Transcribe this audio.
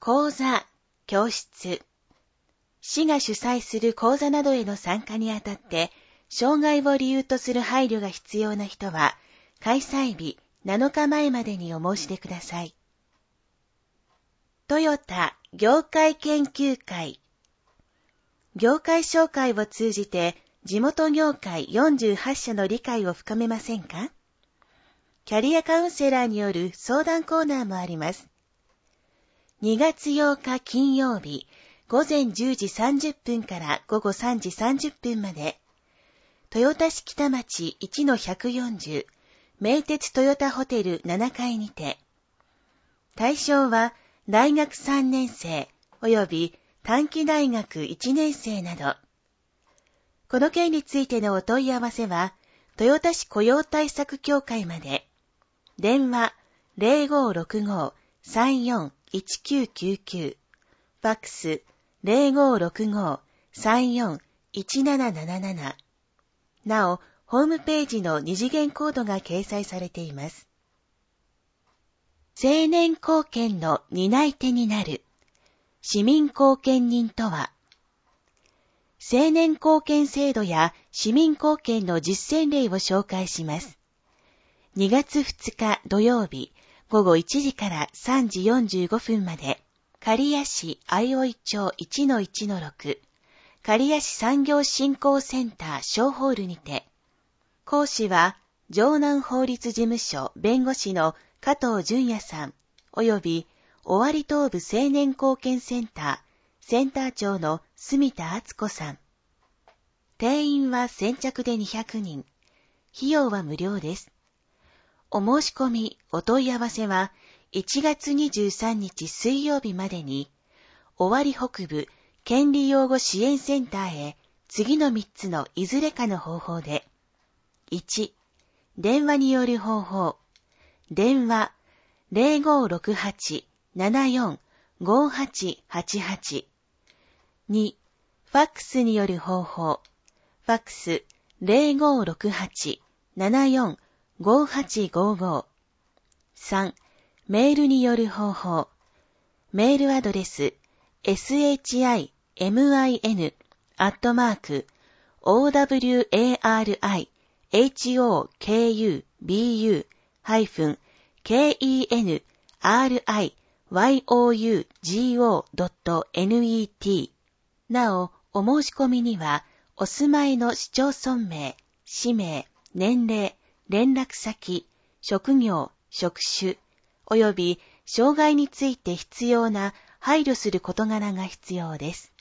講座、教室。市が主催する講座などへの参加にあたって、障害を理由とする配慮が必要な人は、開催日7日前までにお申し出ください。トヨタ業界研究会。業界紹介を通じて、地元業界48社の理解を深めませんか？キャリアカウンセラーによる相談コーナーもあります。2月8日金曜日、午前10時30分から午後3時30分まで、豊田市北町 1-140、名鉄トヨタホテル7階にて、対象は大学3年生及び短期大学1年生など、この件についてのお問い合わせは、豊田市雇用対策協会まで、電話 0565-341999、ファックス 0565-341777。なお、ホームページの二次元コードが掲載されています。青年貢献の担い手になる市民貢献人とは、青年貢献制度や市民貢献の実践例を紹介します。2月2日土曜日午後1時から3時45分まで、刈谷市相生町 1-1-6、刈谷市産業振興センター小ホールにて、講師は城南法律事務所弁護士の加藤淳也さん、及び尾張東部青年貢献センターセンター長の住田敦子さん。定員は先着で200人。費用は無料です。お申し込み、お問い合わせは1月23日水曜日までに、尾張北部権利擁護支援センターへ次の3つのいずれかの方法で、1、電話による方法。電話 0568-745888。2、ファックスによる方法。ファックス 0568-745855。3、メールによる方法。メールアドレス shimawarihokubenriyogo.net。 なお、お申し込みには、お住まいの市町村名、氏名、年齢、連絡先、職業、職種、及び障害について必要な配慮する事柄が必要です。